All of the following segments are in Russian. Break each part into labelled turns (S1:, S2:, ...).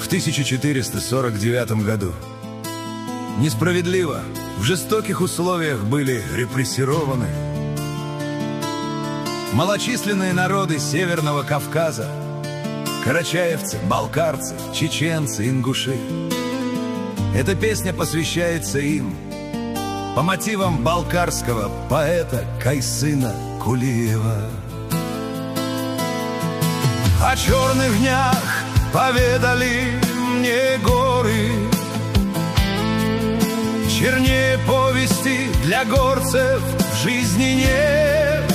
S1: в 1449 году. Несправедливо, в жестоких условиях были репрессированы малочисленные народы Северного Кавказа, карачаевцы, балкарцы, чеченцы, ингуши. Эта песня посвящается им по мотивам балкарского поэта Кайсына Кулиева. О черных днях поведали мне горы, чернее повести для горцев в жизни нет.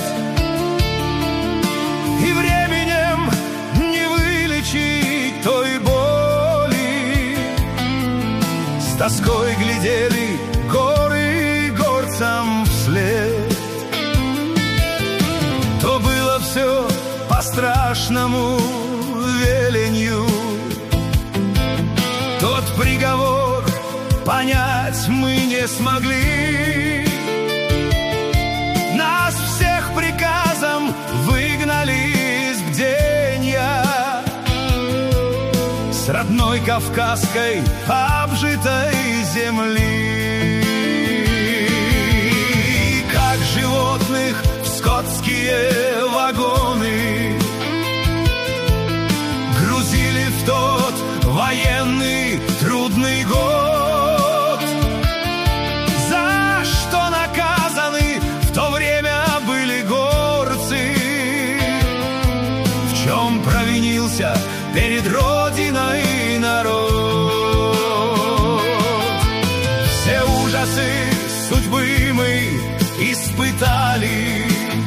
S1: И временем не вылечить той боли. С тоской глядели горы горцам вслед. То было все по страшному веленью. Тот приговор понять мы не смогли. Нас всех приказом выгнали из бденья с родной кавказской обжитой земли. Как животных в скотские вагоны грузили в тот военный трудный год. За что наказаны в то время были горцы? В чем провинился перед Родиной народ? Все ужасы судьбы мы испытали.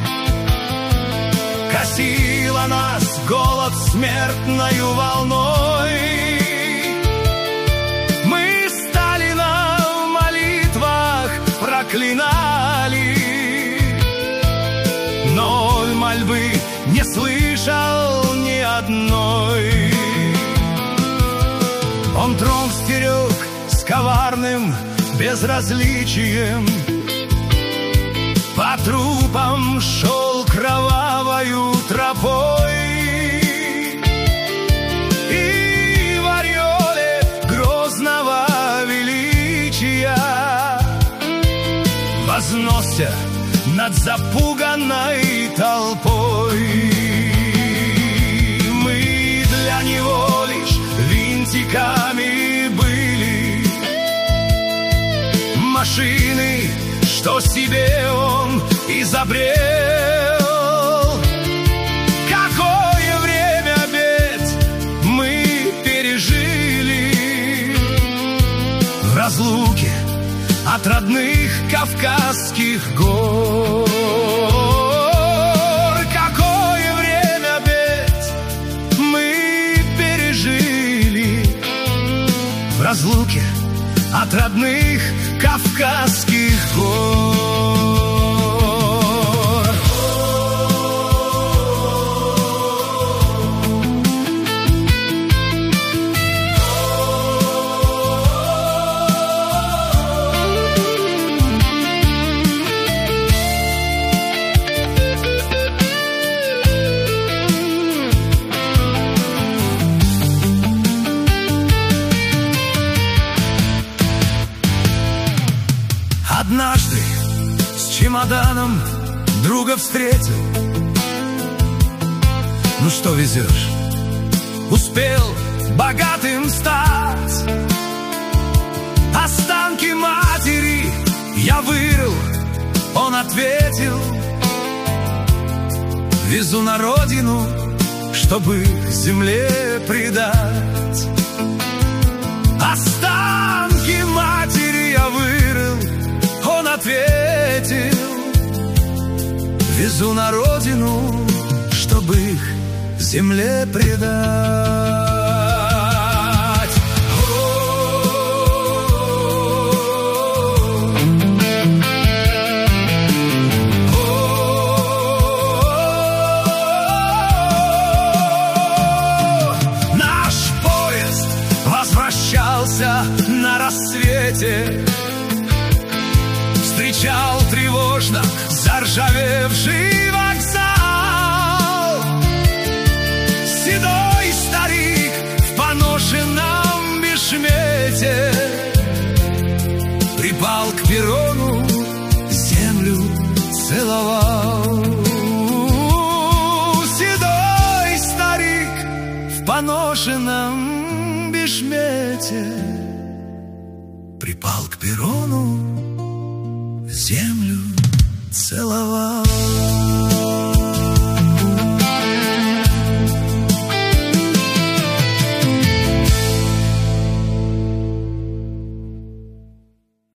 S1: Косила нас голод смертною волной. Мы Сталина в молитвах проклинали, но мольбы не слышал ни одной. Он трон стерег с коварным безразличием, по трупам шел кровавою тропой. И в ореоле грозного величия возносся над запуганной толпой. Мы для него лишь винтиками были, машины, что себе он изобрел. Какое время бед мы пережили в разлуке от родных кавказских гор. Какое время бед мы пережили в разлуке от родных кавказских гор. Однажды с чемоданом друга встретил. Ну что везешь? Успел богатым стать. Останки матери я вырыл, он ответил. Везу на родину, чтобы земле предать. Останки матери я вырыл, он ответил. Везу на родину, чтобы их земле предать. Наш поезд возвращался на рассвете, встречал тревожно заржавевший вокзал. Седой старик в поношенном свете, припал к перрону, землю целовал. Седой старик в поношенном бешмете припал к перрону, землю целовал.